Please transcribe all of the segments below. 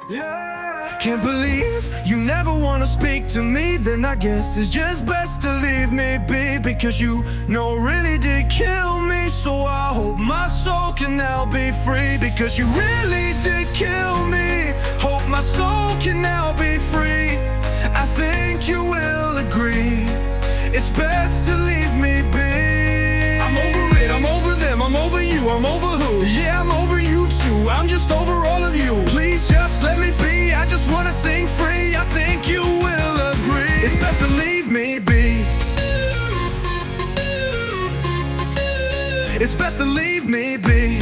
Yeah. Can't believe you never wanna speak to me. Then I guess it's just best to leave me be, because you know really did kill me. So I hope my soul can now be free, because you really did kill me. Hope my soul can now be free. I think you will agree, it's best to leave me be. I'm over it, I'm over them, I'm over you, I'm over who? Yeah, I'm over you too, I'm just over all of you. Please just let me be, I just wanna sing free. I think you will agree, it's best to leave me be. It's best to leave me be.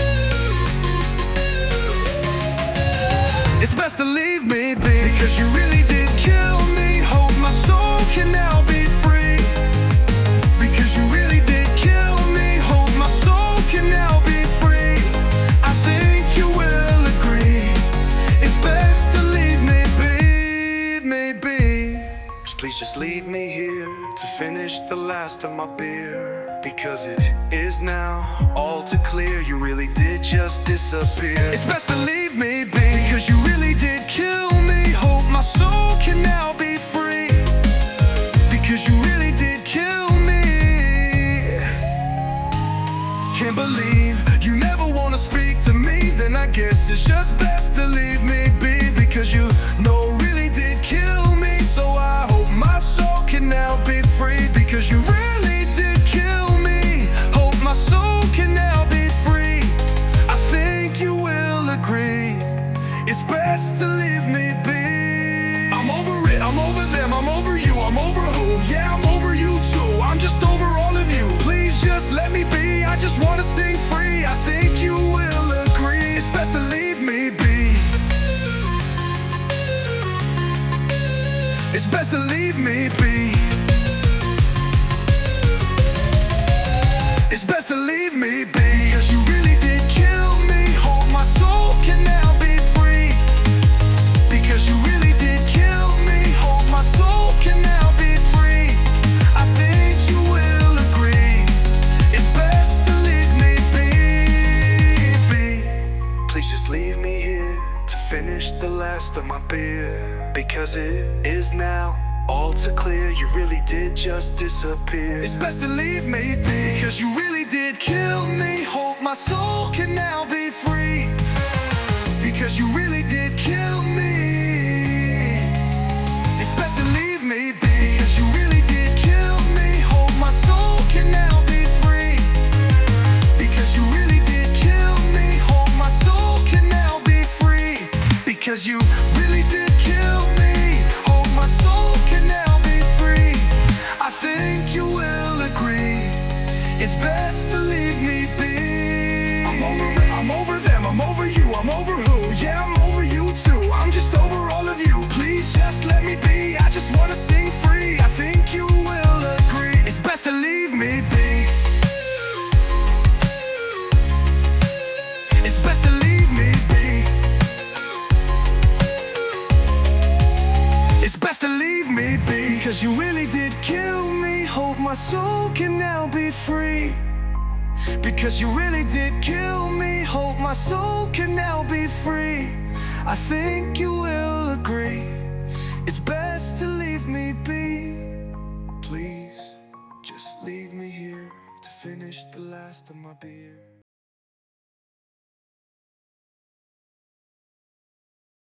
It's best to leave me be, because you really did kill me. Hope my soul can now be free, because you really did kill me. Hope my soul can now be free. I think you will agree, it's best to leave me be. Please just leave me here to finish the last of my beer, because it is now all too clear you really did just disappear. It's best to leave me be, because you really did kill me. Hope my soul can now be free, because you really did kill me. Can't believe you never wanna speak to me. Then I guess it's just best to leave me be, because you know really did kill me. So I hope my soul can now be free, because you really did kill me. Hope my soul can now be free. I think you will agree, it's best to leave me be. I'm over it, I'm over them, I'm over you, I'm over who? Yeah, I'm over you too, I'm just over all of you. Please just let me be, I just wanna sing free. I think you will agree, it's best to leave me be. It's best to leave me be. It's best to leave me be, because you really did kill me. Hope my soul can now be free, because you really did kill me. Hope my soul can now be free. I think you will agree, it's best to leave me be. Please just leave me here to finish the last of my beer, because it is now all too clear you really did just disappear. It's best to leave me be, because you really did kill me. Hope my soul can now be free, because you really did kill me. It's best to leave me be, because you really did kill me. Hope my soul can now be free, because you really did kill me. Hope my soul can now be free, because you really did kill me. Hope my soul can now be free. I think you will agree, it's best to leave me be. I'm over it, I'm over them, I'm over you, I'm over who? Yeah, I'm over you too, I'm just over all of you. Please just let me be, I just wanna sing free. I think you will agree, it's best to leave me be. It's best to leave me be. It's best to leave me be, because you really did kill me. Hope my soul can now be free, because you really did kill me. Hope my soul can now be free. I think you will agree, it's best to leave me be. Please just leave me here to finish the last of my beer.